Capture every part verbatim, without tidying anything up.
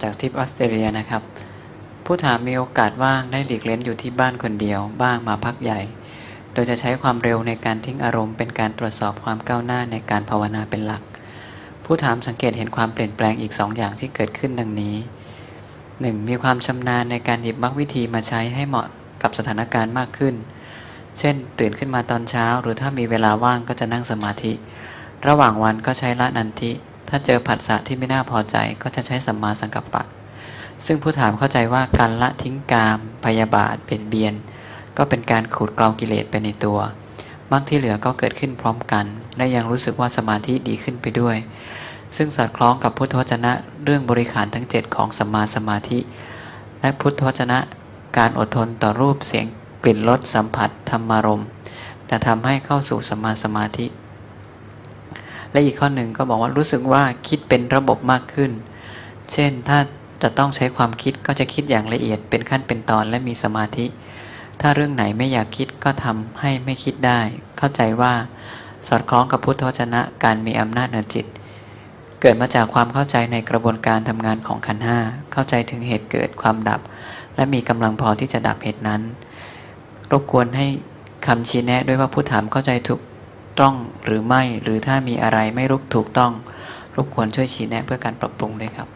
จากทริปออสเตรเลียนะครับผู้ถามมีโอกาสว่างได้หลีกเล่นอยู่ที่บ้านคนเดียวบ้างมาพักใหญ่โดยจะใช้ความเร็วในการทิ้งอารมณ์เป็นการตรวจสอบความก้าวหน้าในการภาวนาเป็นหลักผู้ถามสังเกตเห็นความเปลี่ยนแปลงอีกสองอย่างที่เกิดขึ้นดังนี้ หนึ่ง. มีความชำนาญในการหยิบมรรควิธีมาใช้ให้เหมาะกับสถานการณ์มากขึ้นเช่นตื่นขึ้นมาตอนเช้าหรือถ้ามีเวลาว่างก็จะนั่งสมาธิระหว่างวันก็ใช้ละนันทิถ้าเจอผัสสะที่ไม่น่าพอใจก็จะใช้สัมมาสังกัปปะซึ่งผู้ถามเข้าใจว่าการละทิ้งกามพยาบาทเบียดเบียนก็เป็นการขูดเกลากิเลสไปในตัวมรรคที่เหลือก็เกิดขึ้นพร้อมกันและยังรู้สึกว่าสมาธิดีขึ้นไปด้วยซึ่งสอดคล้องกับพุทธวจนะเรื่องบริขารทั้งเจ็ดของสัมมาสมาธิและพุทธวจนะการอดทนต่อรูปเสียงกลิ่นรสสัมผัสธรรมารมณ์จะทำให้เข้าสู่สัมมาสมาธิและอีกข้อหนึ่งก็บอกว่ารู้สึกว่าคิดเป็นระบบมากขึ้นเช่นถ้าจะต้องใช้ความคิดก็จะคิดอย่างละเอียดเป็นขั้นเป็นตอนและมีสมาธิถ้าเรื่องไหนไม่อยากคิดก็ทำให้ไม่คิดได้เข้าใจว่าสอดคล้องกับพุทธวจนะการมีอำนาจเหนือจิตเกิดมาจากความเข้าใจในกระบวนการทำงานของขันธ์ห้าเข้าใจถึงเหตุเกิดความดับและมีกำลังพอที่จะดับเหตุนั้นรบกวนให้คำชี้แนะด้วยว่าผู้ถามเข้าใจถูกต้องหรือไม่หรือถ้ามีอะไรไม่รู้ถูกต้องรบกวนช่วยชี้แนะเพื่อการปรับปรุงด้วยครับ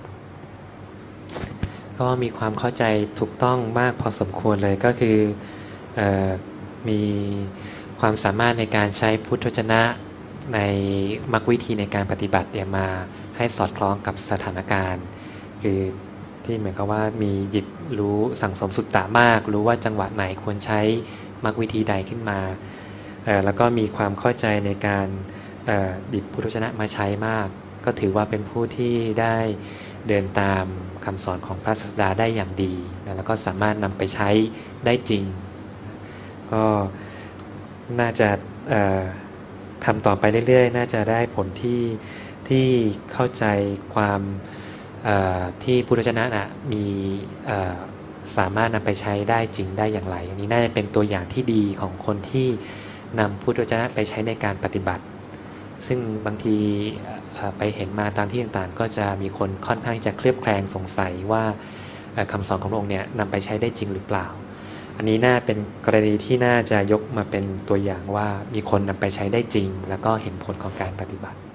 ก็มีความเข้าใจถูกต้องมากพอสมควรเลยก็คือเอ่อมีความสามารถในการใช้พุทธวจนะในมรรควิธีในการปฏิบัติเนี่ยมาให้สอดคล้องกับสถานการณ์คือที่เหมือนกับว่ามีหยิบรู้สั่งสมสุตตะมากรู้ว่าจังหวะไหนควรใช้มรรควิธีใดขึ้นมาแล้วก็มีความเข้าใจในการหยิบพุทธวจนะมาใช้มากก็ถือว่าเป็นผู้ที่ได้เดินตามคำสอนของพระศาสดาได้อย่างดีแล้วก็สามารถนำไปใช้ได้จริงก็น่าจะทำต่อไปเรื่อยๆน่าจะได้ผลที่ที่เข้าใจความที่พุทธวจนะนะมีสามารถนำไปใช้ได้จริงได้อย่างไรอันนี้น่าจะเป็นตัวอย่างที่ดีของคนที่นำพุทธวจนะไปใช้ในการปฏิบัติซึ่งบางทีไปเห็นมาตามที่ต่างๆก็จะมีคนค่อนข้างจะเคลือบแคลงสงสัยว่าคำสอนของพระองค์เนี่ยนำไปใช้ได้จริงหรือเปล่าอันนี้น่าเป็นกรณีที่น่าจะยกมาเป็นตัวอย่างว่ามีคนนำไปใช้ได้จริงแล้วก็เห็นผลของการปฏิบัติ